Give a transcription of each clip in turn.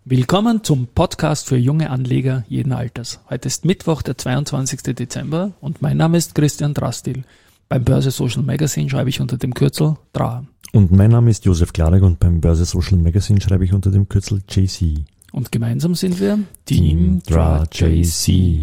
Willkommen zum Podcast für junge Anleger jeden Alters. Heute ist Mittwoch, der 22. Dezember und mein Name ist Christian Drastil. Beim Börse Social Magazine schreibe ich unter dem Kürzel DRA. Und mein Name ist Josef Klarek und beim Börse Social Magazine schreibe ich unter dem Kürzel JC. Und gemeinsam sind wir Team DRA JC.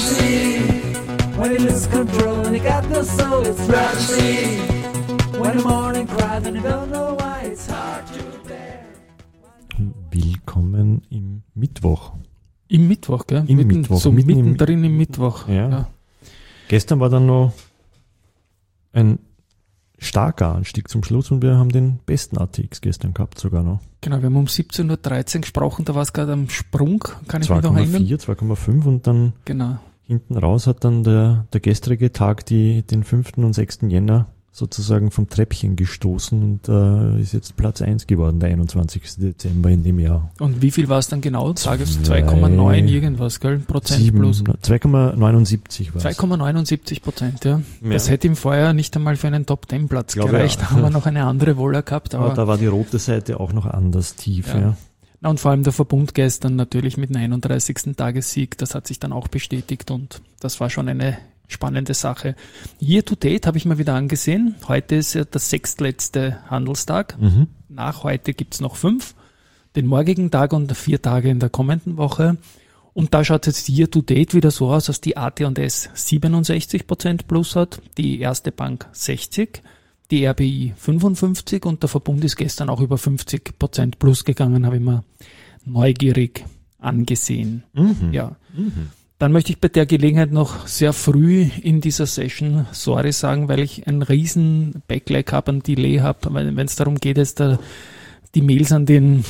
Willkommen im Mittwoch. Im Mittwoch, gell? Mittwoch. So mittendrin im Mittwoch. Ja. Gestern war dann noch ein starker Anstieg zum Schluss und wir haben den besten ATX gestern gehabt sogar noch. Genau, wir haben um 17.13 Uhr gesprochen, da war es gerade am Sprung, kann ich mich noch erinnern. 2,5 und dann hinten raus hat dann der gestrige Tag den 5. und 6. Jänner sozusagen vom Treppchen gestoßen und ist jetzt Platz 1 geworden, der 21. Dezember in dem Jahr. Und wie viel war es dann genau? Sagst 2,9 irgendwas, gell? Prozent 7, plus. 2,79 war es. 2,79%, ja. Das hätte im Vorjahr nicht einmal für einen Top-10-Platz gereicht. Da haben wir noch eine andere Wohler gehabt. Aber da war die rote Seite auch noch anders tief, ja. Na, und vor allem der Verbund gestern natürlich mit dem 31. Tagessieg, das hat sich dann auch bestätigt und das war schon eine spannende Sache. Year to date habe ich mal wieder angesehen. Heute ist ja der 6. Handelstag. Nach heute gibt's noch 5. Den morgigen Tag und 4 Tage in der kommenden Woche. Und da schaut jetzt Year to date wieder so aus, dass die AT&S 67% plus hat, die Erste Bank 60%, die RBI 55% und der Verbund ist gestern auch über 50% plus gegangen, habe ich mir neugierig angesehen. Dann möchte ich bei der Gelegenheit noch sehr früh in dieser Session sorry sagen, weil ich einen riesen Backlag habe, einen Delay habe, wenn es darum geht, jetzt die Mails an den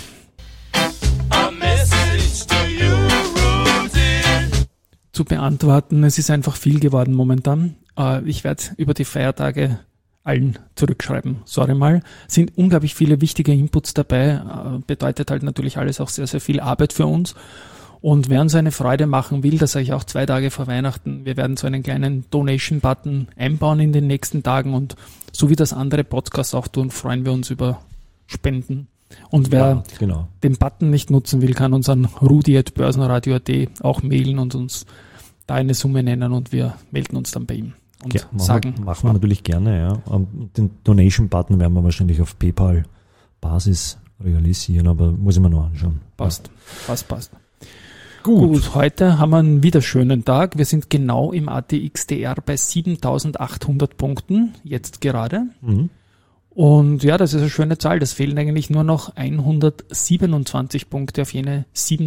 zu beantworten. Es ist einfach viel geworden momentan. Ich werde über die Feiertage allen zurückschreiben. Sorry mal. Sind unglaublich viele wichtige Inputs dabei. Bedeutet halt natürlich alles auch sehr, sehr viel Arbeit für uns. Und wer uns eine Freude machen will, das sage ich auch 2 Tage vor Weihnachten, wir werden so einen kleinen Donation-Button einbauen in den nächsten Tagen und so wie das andere Podcasts auch tun, freuen wir uns über Spenden. Und wer den Button nicht nutzen will, kann uns an rudi@börsenradio.at auch mailen und uns da eine Summe nennen und wir melden uns dann bei ihm und machen wir natürlich gerne, ja. Den Donation-Button werden wir wahrscheinlich auf PayPal-Basis realisieren, aber muss ich mir noch anschauen. Passt. Gut, heute haben wir einen wieder schönen Tag. Wir sind genau im ATXDR bei 7.800 Punkten, jetzt gerade. Und ja, das ist eine schöne Zahl. Das fehlen eigentlich nur noch 127 Punkte auf jene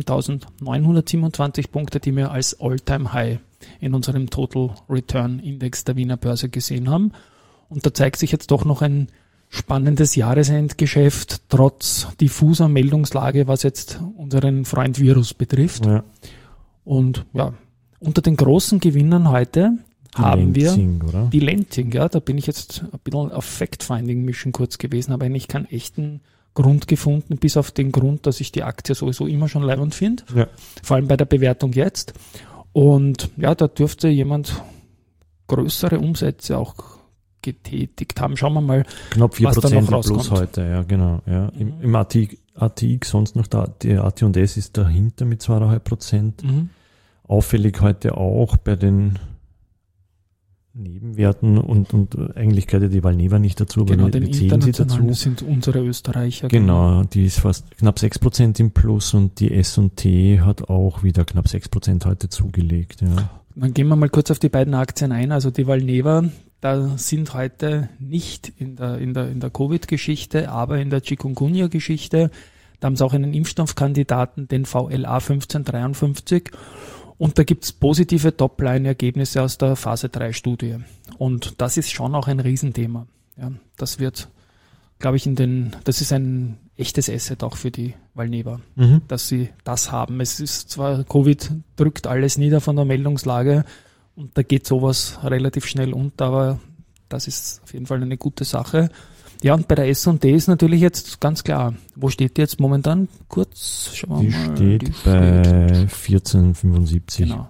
7.927 Punkte, die wir als All-Time-High in unserem Total Return Index der Wiener Börse gesehen haben. Und da zeigt sich jetzt doch noch ein spannendes Jahresendgeschäft, trotz diffuser Meldungslage, was jetzt unseren Freund Virus betrifft. Ja. Und ja, unter den großen Gewinnern heute haben wir die Lenzing. Ja, da bin ich jetzt ein bisschen auf Fact-Finding-Mission kurz gewesen, aber eigentlich keinen echten Grund gefunden, bis auf den Grund, dass ich die Aktie sowieso immer schon leibend finde. Ja. Vor allem bei der Bewertung jetzt. Und ja, da dürfte jemand größere Umsätze auch getätigt haben. Schauen wir mal, knapp 4% plus heute, ja, genau. Ja. Im ATX sonst noch die AT&S ist dahinter mit 2,5%. Auffällig heute auch bei den Nebenwerten und eigentlich gehört ja die Valneva nicht dazu, aber genau, den internationalen sind unsere Österreicher. Genau, die ist fast knapp 6% im Plus und die S&T hat auch wieder knapp 6% heute zugelegt. Ja. Dann gehen wir mal kurz auf die beiden Aktien ein, also die Valneva. Da sind heute nicht in der Covid-Geschichte, aber in der Chikungunya-Geschichte. Da haben sie auch einen Impfstoffkandidaten, den VLA 1553. Und da gibt's positive Topline-Ergebnisse aus der Phase 3-Studie. Und das ist schon auch ein Riesenthema. Ja, das wird, glaube ich, das ist ein echtes Asset auch für die Valneva, dass sie das haben. Es ist zwar, Covid drückt alles nieder von der Meldungslage, und da geht sowas relativ schnell unter, aber das ist auf jeden Fall eine gute Sache. Ja, und bei der S&T ist natürlich jetzt ganz klar, wo steht die jetzt momentan? Kurz, schauen wir mal. Die steht bei 14,75. Genau.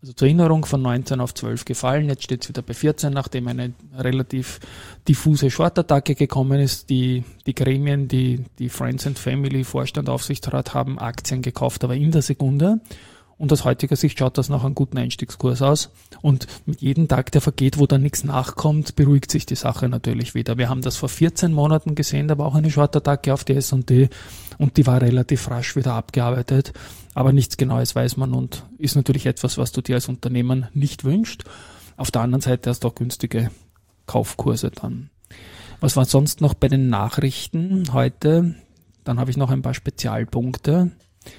Also zur Erinnerung von 19 auf 12 gefallen. Jetzt steht es wieder bei 14, nachdem eine relativ diffuse Short-Attacke gekommen ist. Die Gremien, die Friends and Family, Vorstand, Aufsichtsrat haben Aktien gekauft, aber in der Sekunde. Und aus heutiger Sicht schaut das nach einem guten Einstiegskurs aus. Und mit jedem Tag, der vergeht, wo dann nichts nachkommt, beruhigt sich die Sache natürlich wieder. Wir haben das vor 14 Monaten gesehen, da war auch eine Short-Attacke auf die S&P und die war relativ rasch wieder abgearbeitet. Aber nichts Genaues weiß man und ist natürlich etwas, was du dir als Unternehmen nicht wünschst. Auf der anderen Seite hast du auch günstige Kaufkurse dann. Was war sonst noch bei den Nachrichten heute? Dann habe ich noch ein paar Spezialpunkte.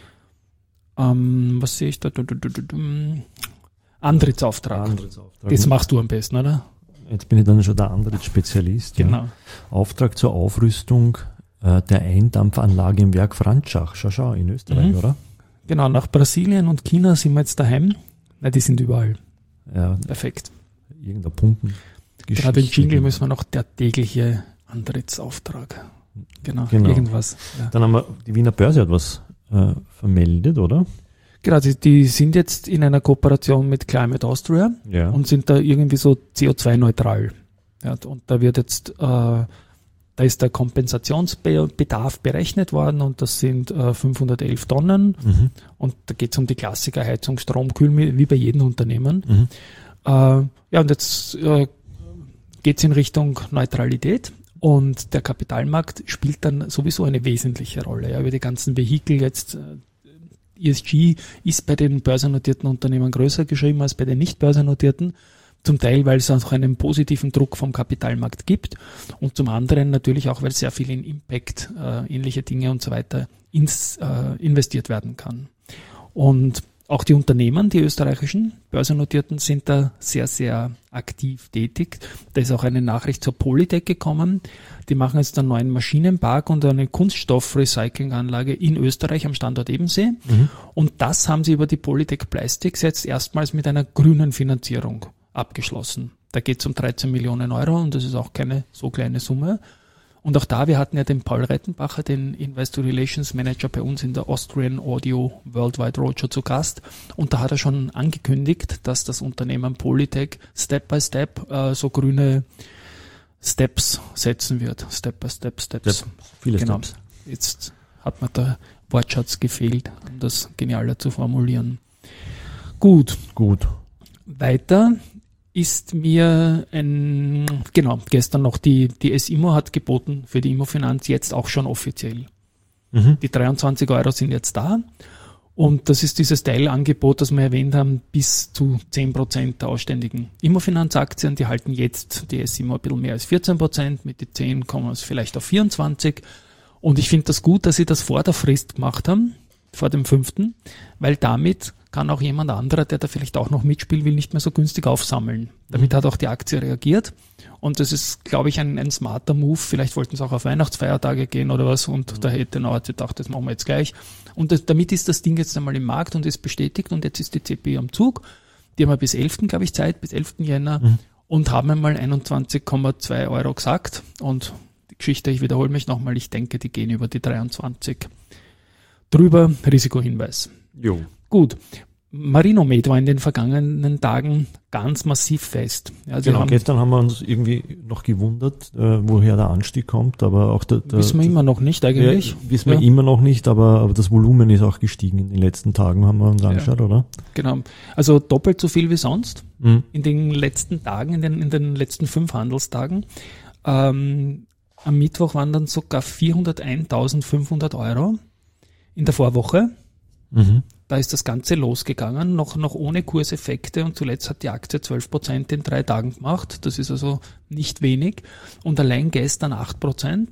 Was sehe ich da? Antrittsauftrag. Das machst du am besten, oder? Jetzt bin ich dann schon der Antrittsspezialist. Genau. Ja. Auftrag zur Aufrüstung der Eindampfanlage im Werk Franzschach. Schau, in Österreich, oder? Genau, nach Brasilien und China sind wir jetzt daheim. Na, die sind überall. Ja. Perfekt. Irgendeine Pumpen. Gerade im Jingle müssen wir noch der tägliche Antrittsauftrag. Genau. Irgendwas. Ja. Dann haben wir, die Wiener Börse hat was vermeldet, oder? Genau, die sind jetzt in einer Kooperation mit Climate Austria und sind da irgendwie so CO2-neutral. Ja, und da wird jetzt, da ist der Kompensationsbedarf berechnet worden und das sind 511 Tonnen und da geht es um die Klassiker Heizung, Strom, Kühl, wie bei jedem Unternehmen. Und jetzt geht es in Richtung Neutralität. Und der Kapitalmarkt spielt dann sowieso eine wesentliche Rolle. Ja, über die ganzen Vehikel jetzt, ESG ist bei den börsennotierten Unternehmen größer geschrieben als bei den nicht börsennotierten. Zum Teil, weil es auch einen positiven Druck vom Kapitalmarkt gibt und zum anderen natürlich auch, weil sehr viel in Impact, ähnliche Dinge und so weiter investiert werden kann. Und auch die Unternehmen, die österreichischen Börsennotierten, sind da sehr, sehr aktiv tätig. Da ist auch eine Nachricht zur Polytech gekommen. Die machen jetzt einen neuen Maschinenpark und eine Kunststoffrecyclinganlage in Österreich am Standort Ebensee. Und das haben sie über die Polytech Plastics jetzt erstmals mit einer grünen Finanzierung abgeschlossen. Da geht es um 13 Millionen Euro und das ist auch keine so kleine Summe. Und auch da, wir hatten ja den Paul Rettenbacher, den Investor Relations Manager bei uns in der Austrian Audio Worldwide Roadshow zu Gast. Und da hat er schon angekündigt, dass das Unternehmen Polytech Step by Step so grüne Steps setzen wird. Step by Step Steps. Viele Steps. Jetzt hat mir der Wortschatz gefehlt, um das genialer zu formulieren. Gut. Weiter ist mir gestern noch die S-Immo hat geboten für die Immofinanz jetzt auch schon offiziell. Die 23 Euro sind jetzt da und das ist dieses Teilangebot, das wir erwähnt haben, bis zu 10% der ausständigen Immofinanz-Aktien, die halten jetzt die S-Immo ein bisschen mehr als 14%, mit den 10 kommen wir vielleicht auf 24 und ich finde das gut, dass sie das vor der Frist gemacht haben, vor dem 5., weil damit kann auch jemand anderer, der da vielleicht auch noch mitspielen will, nicht mehr so günstig aufsammeln. Damit hat auch die Aktie reagiert und das ist, glaube ich, ein smarter Move. Vielleicht wollten sie auch auf Weihnachtsfeiertage gehen oder was und da hätte Nauert gedacht, das machen wir jetzt gleich. Und damit ist das Ding jetzt einmal im Markt und ist bestätigt und jetzt ist die CPI am Zug. Die haben ja bis 11. glaube ich Zeit, bis 11. Jänner und haben einmal 21,2 Euro gesagt und die Geschichte, ich wiederhole mich nochmal, ich denke, die gehen über die 23 drüber. Risikohinweis. Jo. Gut, Marinomed war in den vergangenen Tagen ganz massiv fest. Also gestern haben wir uns irgendwie noch gewundert, woher der Anstieg kommt, aber auch wissen wir immer noch nicht eigentlich. Wissen wir immer noch nicht, aber das Volumen ist auch gestiegen in den letzten Tagen, haben wir uns angeschaut, oder? Genau, also doppelt so viel wie sonst in den letzten Tagen, in den letzten 5 Handelstagen. Am Mittwoch waren dann sogar 401.500 Euro in der Vorwoche. Da ist das Ganze losgegangen, noch ohne Kurseffekte und zuletzt hat die Aktie 12% in 3 Tagen gemacht. Das ist also nicht wenig und allein gestern 8%.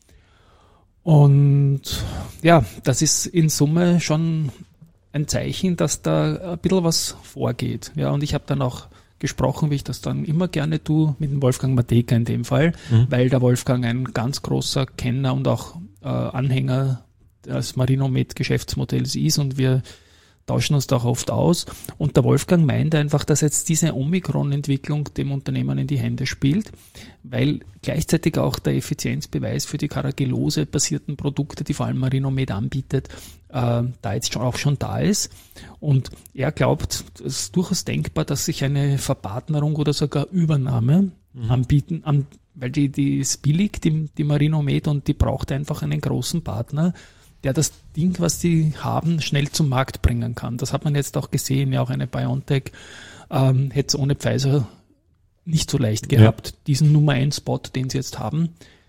Und ja, das ist in Summe schon ein Zeichen, dass da ein bisschen was vorgeht. Ja, und ich habe dann auch gesprochen, wie ich das dann immer gerne tue, mit dem Wolfgang Matejka in dem Fall, weil der Wolfgang ein ganz großer Kenner und auch Anhänger des Marinomed-Geschäftsmodells ist und wir tauschen uns da auch oft aus. Und der Wolfgang meint einfach, dass jetzt diese Omikron-Entwicklung dem Unternehmen in die Hände spielt, weil gleichzeitig auch der Effizienzbeweis für die Carrageenose-basierten Produkte, die vor allem Marinomed anbietet, da jetzt schon da ist. Und er glaubt, es ist durchaus denkbar, dass sich eine Verpartnerung oder sogar Übernahme anbieten, weil die ist billig, die Marinomed, und die braucht einfach einen großen Partner, der das Ding, was die haben, schnell zum Markt bringen kann. Das hat man jetzt auch gesehen, ja, auch eine BioNTech hätte es ohne Pfizer nicht so leicht gehabt, diesen Nummer 1 Spot, den sie jetzt haben,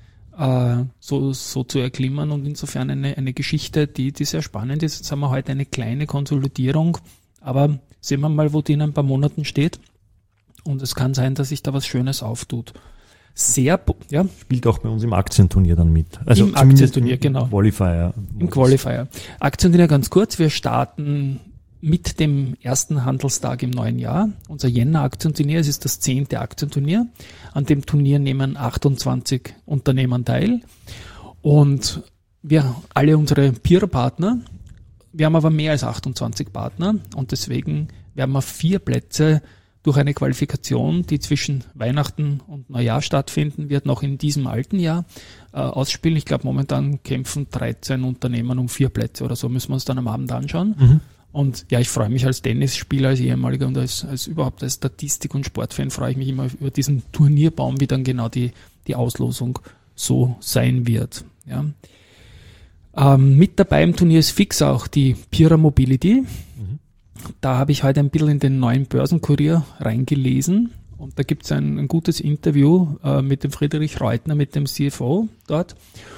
so zu erklimmen, und insofern eine Geschichte, die sehr spannend ist. Jetzt haben wir heute eine kleine Konsolidierung, aber sehen wir mal, wo die in ein paar Monaten steht, und es kann sein, dass sich da was Schönes auftut. Spielt auch bei uns im Aktienturnier dann mit. Also im Aktienturnier, genau. Qualifier. Im Qualifier. Aktienturnier ganz kurz. Wir starten mit dem ersten Handelstag im neuen Jahr. Unser Jänner-Aktienturnier, es ist das 10. Aktienturnier. An dem Turnier nehmen 28 Unternehmen teil. Und wir, alle unsere Peer-Partner, wir haben aber mehr als 28 Partner, und deswegen werden wir 4 Plätze durch eine Qualifikation, die zwischen Weihnachten und Neujahr stattfinden wird, noch in diesem alten Jahr ausspielen. Ich glaube, momentan kämpfen 13 Unternehmen um 4 Plätze oder so, müssen wir uns dann am Abend anschauen. Und ja, ich freue mich als Tennisspieler, als ehemaliger und als überhaupt als Statistik- und Sportfan freue ich mich immer über diesen Turnierbaum, wie dann genau die Auslosung so sein wird. Ja. Mit dabei im Turnier ist fix auch die Pira Mobility. Da habe ich heute ein bisschen in den neuen Börsenkurier reingelesen, und da gibt es ein gutes Interview mit dem Friedrich Reutner, mit dem CFO dort.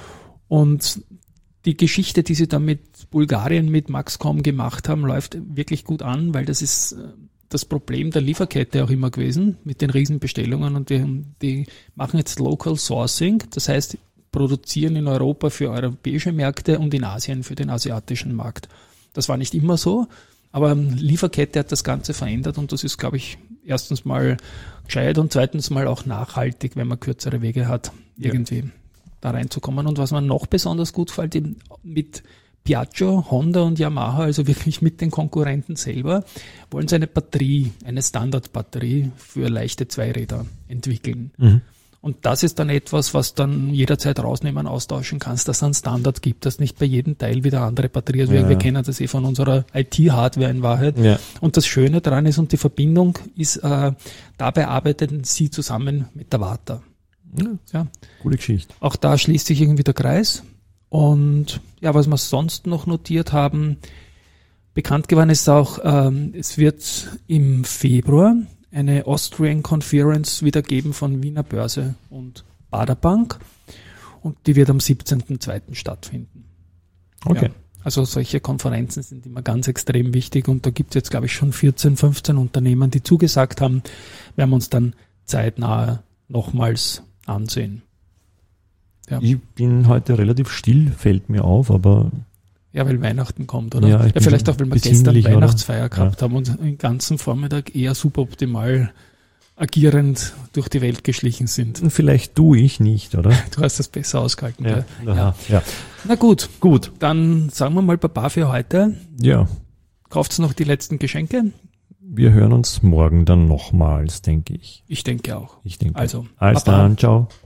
Und die Geschichte, die sie da mit Bulgarien, mit Maxcom gemacht haben, läuft wirklich gut an, weil das ist das Problem der Lieferkette auch immer gewesen mit den Riesenbestellungen, und die machen jetzt Local Sourcing, das heißt produzieren in Europa für europäische Märkte und in Asien für den asiatischen Markt. Das war nicht immer so. Aber Lieferkette hat das Ganze verändert, und das ist, glaube ich, erstens mal gescheit und zweitens mal auch nachhaltig, wenn man kürzere Wege hat, irgendwie da reinzukommen. Und was man noch besonders gut gefällt, mit Piaggio, Honda und Yamaha, also wirklich mit den Konkurrenten selber, wollen sie eine Batterie, eine Standardbatterie für leichte Zweiräder entwickeln. Und das ist dann etwas, was dann jederzeit rausnehmen, austauschen kannst, dass es einen Standard gibt, dass nicht bei jedem Teil wieder andere Batterie ist. Wir kennen das von unserer IT-Hardware in Wahrheit. Ja. Und das Schöne daran ist, und die Verbindung ist, dabei arbeiten sie zusammen mit der Warta. Ja. Coole Geschichte. Auch da schließt sich irgendwie der Kreis. Und ja, was wir sonst noch notiert haben, bekannt geworden ist auch, es wird im Februar eine Austrian Conference wieder geben von Wiener Börse und Baader Bank, und die wird am 17.02. stattfinden. Okay. Ja, also solche Konferenzen sind immer ganz extrem wichtig, und da gibt es jetzt, glaube ich, schon 14, 15 Unternehmen, die zugesagt haben. Werden wir uns dann zeitnah nochmals ansehen. Ja. Ich bin heute relativ still, fällt mir auf, aber... Ja, weil Weihnachten kommt, oder? Ja, vielleicht auch, weil wir gestern Weihnachtsfeier gehabt haben und den ganzen Vormittag eher suboptimal agierend durch die Welt geschlichen sind. Und vielleicht ich nicht, oder? Du hast das besser ausgehalten. Ja. Ja. Na gut, dann sagen wir mal Baba für heute. Ja. Kauft noch die letzten Geschenke? Wir hören uns morgen dann nochmals, denke ich. Ich denke auch. Also dann, ciao.